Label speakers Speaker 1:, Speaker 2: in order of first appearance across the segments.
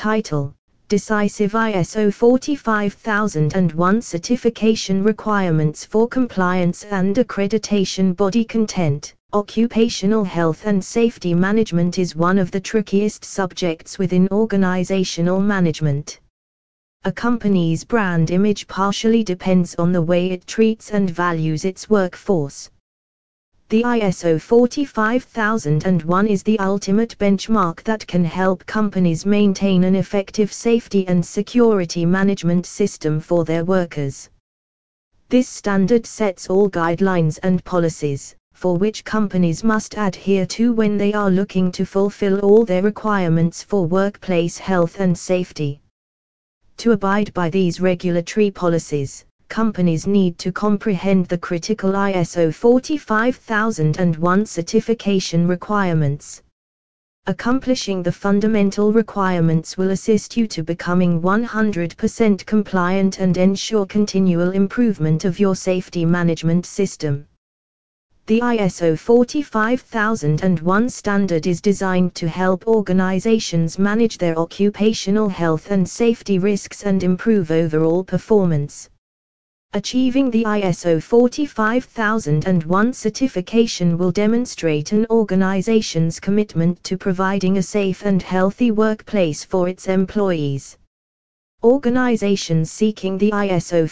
Speaker 1: Title: Decisive ISO 45001 Certification Requirements for Compliance and Accreditation. Body content: Occupational health and safety management is one of the trickiest subjects within organizational management. A company's brand image partially depends on the way it treats and values its workforce. The ISO 45001 is the ultimate benchmark that can help companies maintain an effective safety and security management system for their workers. This standard sets all guidelines and policies, for which companies must adhere to when they are looking to fulfill all their requirements for workplace health and safety. To abide by these regulatory policies, companies need to comprehend the critical ISO 45001 certification requirements. Accomplishing the fundamental requirements will assist you to becoming 100% compliant and ensure continual improvement of your safety management system. The ISO 45001 standard is designed to help organizations manage their occupational health and safety risks and improve overall performance. Achieving the ISO 45001 certification will demonstrate an organization's commitment to providing a safe and healthy workplace for its employees. Organizations seeking the ISO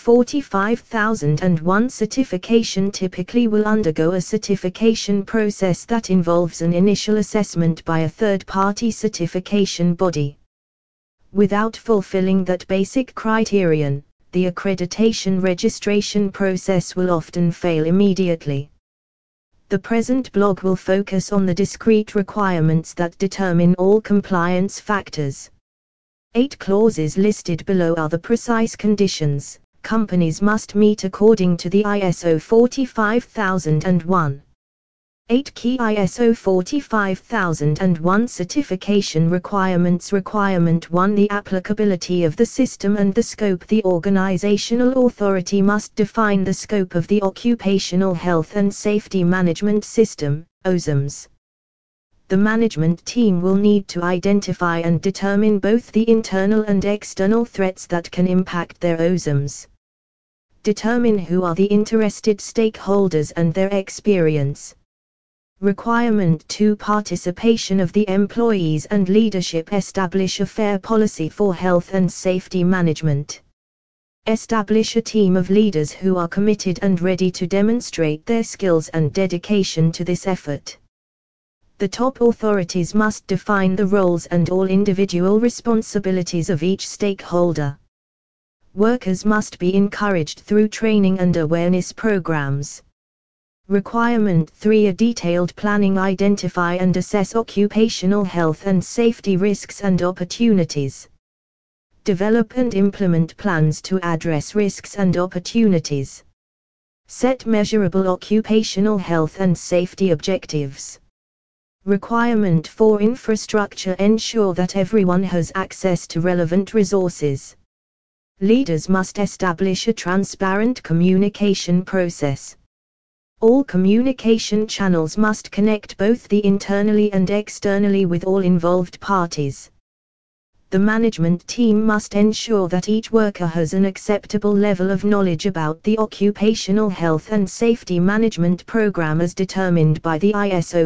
Speaker 1: 45001 certification typically will undergo a certification process that involves an initial assessment by a third-party certification body. Without fulfilling that basic criterion, the accreditation registration process will often fail immediately. The present blog will focus on the discrete requirements that determine all compliance factors. 8 clauses listed below are the precise conditions companies must meet according to the ISO 45001. 8 key ISO 45001 certification requirements. Requirement 1: The applicability of the system and the scope. The organizational authority must define the scope of the Occupational Health and Safety Management System, OSMS. The management team will need to identify and determine both the internal and external threats that can impact their OSMS. Determine who are the interested stakeholders and their experience. Requirement 2: Participation of the employees and leadership. Establish a fair policy for health and safety management. Establish a team of leaders who are committed and ready to demonstrate their skills and dedication to this effort. The top authorities must define the roles and all individual responsibilities of each stakeholder. Workers must be encouraged through training and awareness programs. Requirement 3: A detailed planning. Identify and assess occupational health and safety risks and opportunities. Develop and implement plans to address risks and opportunities. Set measurable occupational health and safety objectives. Requirement 4: Infrastructure. Ensure that everyone has access to relevant resources. Leaders must establish a transparent communication process. All communication channels must connect both the internally and externally with all involved parties. The management team must ensure that each worker has an acceptable level of knowledge about the Occupational Health and Safety Management Program as determined by the ISO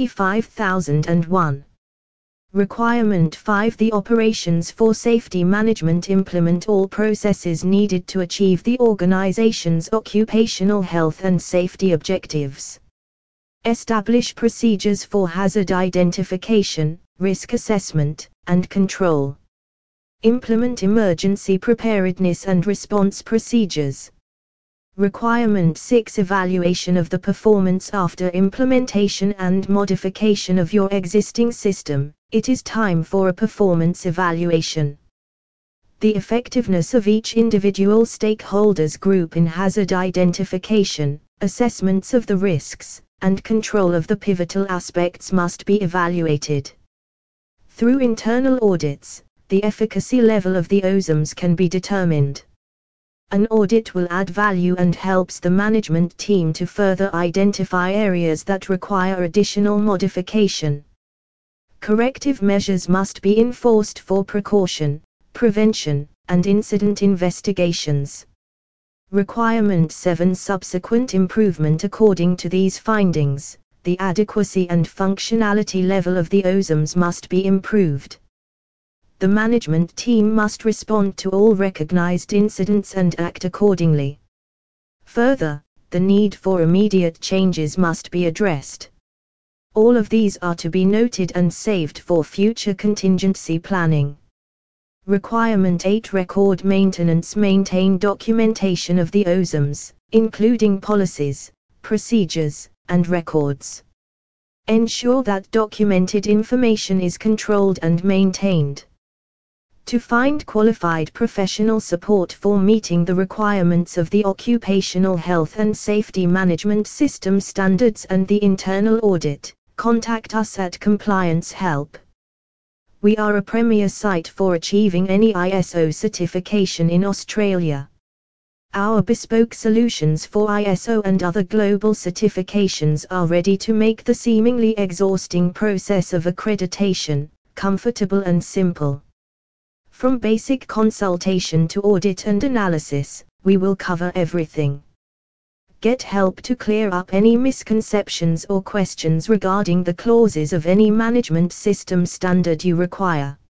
Speaker 1: 45001. Requirement 5: The operations for safety management. Implement all processes needed to achieve the organization's occupational health and safety objectives. Establish procedures for hazard identification, risk assessment, and control. Implement emergency preparedness and response procedures. Requirement 6: Evaluation of the performance. After implementation and modification of your existing system, it is time for a performance evaluation. The effectiveness of each individual stakeholders group in hazard identification, assessments of the risks, and control of the pivotal aspects must be evaluated. Through internal audits, the efficacy level of the OSMS can be determined. An audit will add value and helps the management team to further identify areas that require additional modification. Corrective measures must be enforced for precaution, prevention, and incident investigations. Requirement 7. Subsequent improvement. According to these findings, the adequacy and functionality level of the OSUMs must be improved. The management team must respond to all recognized incidents and act accordingly. Further, the need for immediate changes must be addressed. All of these are to be noted and saved for future contingency planning. Requirement 8. Record maintenance. Maintain documentation of the OSUMs, including policies, procedures, and records. Ensure that documented information is controlled and maintained. To find qualified professional support for meeting the requirements of the Occupational Health and Safety Management System standards and the internal audit, contact us at Compliance Help. We are a premier site for achieving any ISO certification in Australia. Our bespoke solutions for ISO and other global certifications are ready to make the seemingly exhausting process of accreditation comfortable and simple. From basic consultation to audit and analysis, we will cover everything. Get help to clear up any misconceptions or questions regarding the clauses of any management system standard you require.